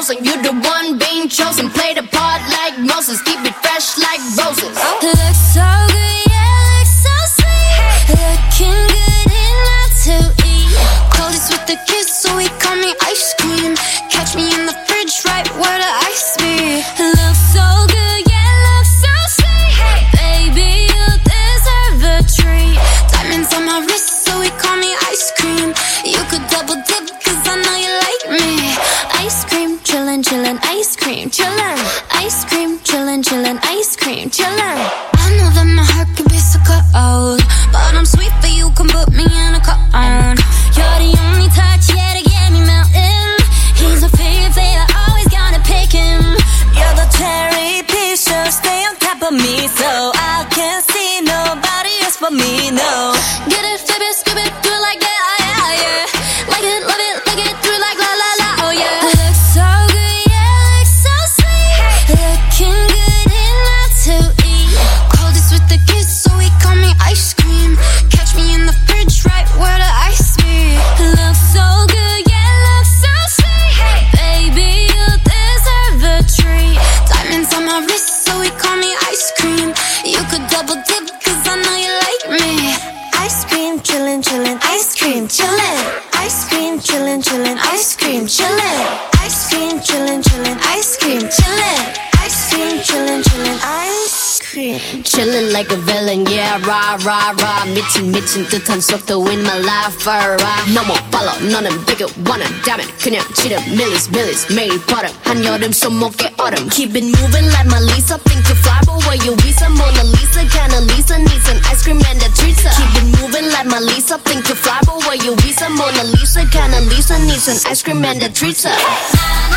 frozen. You the one being chosen. Play the part like Moses. Keep it fresh like roses. Looks so good, yeah, looks so sweet. Looking good enough to eat. Coldest with the kiss, so he call me ice cream. Catch me in the fridge, right where the ice be. Looks so good, yeah, looks so sweet. Baby, you deserve a treat. Diamonds on my wrist, so he call me ice cream. You could double dip, cause I know you like me. Ice cream, chillin', chillin', ice cream, chillin'. Ice cream, chillin', chillin', ice cream, chillin'. I know that my heart can be so cold, but I'm sweet, but you can put me in a cone. You're the only touch, yeah, to get me melting. He's my favorite, always gonna pick him. You're the cherry piece, so stay on top of me, so I can't see nobody else but me, no. Get it, flip it, skip it, do it like that, yeah, yeah. Like it, love it, lick it, do it like la la la, oh yeah. Looks so good, yeah, looks so sweet. Looking good enough to eat. Coldest with the kiss, so he call me ice cream. Catch me in the fridge, right where the ice be. Looks so good, yeah, looks so sweet. Baby, you deserve a treat. Diamonds on my wrist, so he call me ice cream. You could double dip, cause I know you like me. Ice cream, chillin', chillin', ice cream, chillin'. Ice cream, chillin', chillin', ice cream, chillin'. Ice cream, chillin', chillin', ice cream, chillin'. Ice cream, chillin', chillin', ice cream. Chillin' like a villain, yeah, rah, rah, rah. 미친 듯한 속도 in my life, alright. 너무 빨라, 너는 bigger, wanna damn it. 그냥 지름, millies, 매일 버릇. 한여름 손목에 얼음. Keep it moving like my Lisa. Think to fly, but where you visa? Mona Lisa, kinda Lisa needs an ice cream and a treat. Keep it moving like my Lisa. Think to fly, but where you visa? Mona Lisa, kinda Lisa needs an ice cream and a treat.